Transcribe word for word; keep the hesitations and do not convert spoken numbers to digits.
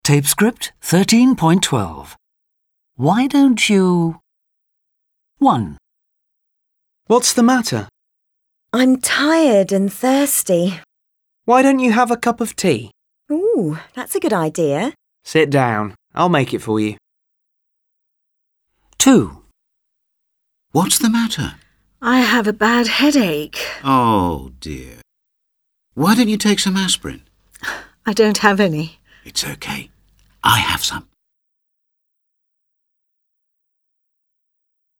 Tape script thirteen point twelve. Why don't you... one. What's the matter? I'm tired and thirsty. Why don't you have a cup of tea? Ooh, that's a good idea. Sit down. I'll make it for you. two. What's the matter? I have a bad headache. Oh, dear. Why don't you take some aspirin? I don't have any. It's okay. I have some.